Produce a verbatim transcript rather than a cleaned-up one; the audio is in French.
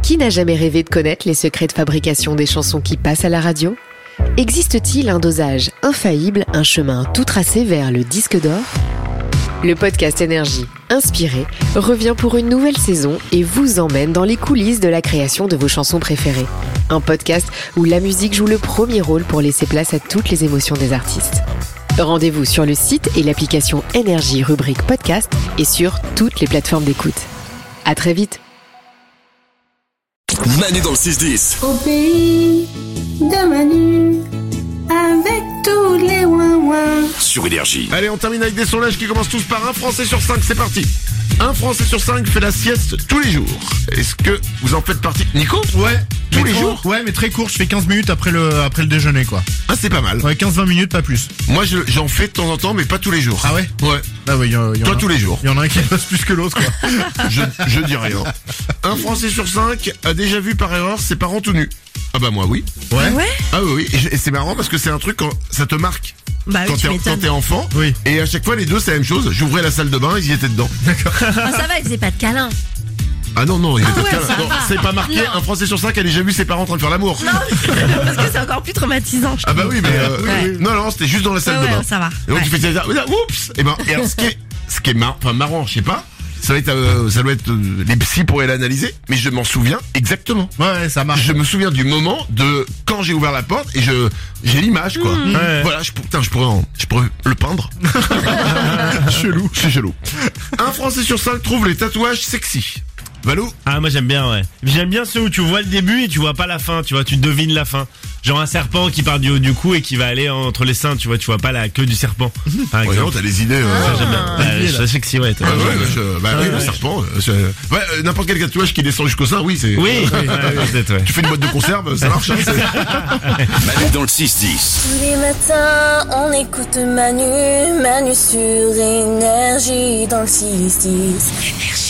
Qui n'a jamais rêvé de connaître les secrets de fabrication des chansons qui passent à la radio ? Existe-t-il un dosage infaillible, un chemin tout tracé vers le disque d'or ? Le podcast Énergie, inspiré, revient pour une nouvelle saison et vous emmène dans les coulisses de la création de vos chansons préférées. Un podcast où la musique joue le premier rôle pour laisser place à toutes les émotions des artistes. Rendez-vous sur le site et l'application Énergie rubrique podcast et sur toutes les plateformes d'écoute. À très vite. Manu dans le six dix. Au pays de Manu, avec tous les ouin-ouin. Sur Énergie. Allez, on termine avec des sondages qui commencent tous par un Français sur cinq, c'est parti. Un Français sur cinq fait la sieste tous les jours. Est-ce que vous en faites partie, Nico? Ouais. Tous les court, jours? Ouais, mais très court, je fais quinze minutes après le, après le déjeuner, quoi. Ah, c'est pas mal. Ouais, quinze vingt minutes, pas plus. Moi, je, j'en fais de temps en temps, mais pas tous les jours. Ah ouais? Ouais. Ah ouais, y a, y en Toi, a, tous les jours. Il y en a un qui bosse plus que l'autre, quoi. Je, je dis rien. Un Français sur cinq a déjà vu par erreur ses parents tout nus. Ah bah moi, oui. Ouais? Ouais. Ah oui, oui. Et c'est marrant parce que c'est un truc quand ça te marque. Bah oui, Quand tu t'es, m'étonnes. quand t'es enfant. Oui. Et à chaque fois, les deux, c'est la même chose. J'ouvrais la salle de bain, ils y étaient dedans. Ah, ça va, il faisait pas de câlin. Ah non, non, ils étaient Ah ouais, dedans. ça Non, va. c'est pas marqué. Non. Un Français sur cinq a déjà vu ses parents en train de faire l'amour. Parce que c'est encore plus traumatisant, je Ah bah trouve. oui, mais euh, Ouais. non, non, c'était juste dans la salle Ouais, de bain. ouais, ça va. Et donc Ouais. tu fais ça, oups. Et ben, et alors ce qui est, ce qui est mar- enfin marrant, je sais pas. Ça va être, euh, ça doit être, euh, les psys pourraient l'analyser, mais je m'en souviens exactement. Ouais, ça marche. Je me souviens du moment de quand j'ai ouvert la porte et je, j'ai l'image quoi. Ouais. Voilà, je, putain, je pourrais, en- je pourrais le peindre. Chelou, je suis chelou. Un Français sur cinq trouve les tatouages sexy. Valou? Ah, moi j'aime bien, ouais. J'aime bien ceux où tu vois le début et tu vois pas la fin, tu vois, tu devines la fin. Genre un serpent qui part du haut du cou et qui va aller entre les seins, tu vois, tu vois pas la queue du serpent. Par Ouais, non, exemple. t'as des idées. Euh... Ça, j'aime bien. Ah, Bah, idée, je là. sais que si, ouais. t'as- Ouais, ouais, je- bah oui, Ouais, le ouais. serpent. euh, c'est- ouais, euh, n'importe quel tatouage qui descend jusqu'au sein, oui, c'est. Oui, oui, ouais, ouais, peut-être, ouais. Tu fais une boîte de conserve, ça marche. Hein, c'est- Manu dans le six dix. Tous les matins, on écoute Manu, Manu sur Énergie dans le six dix.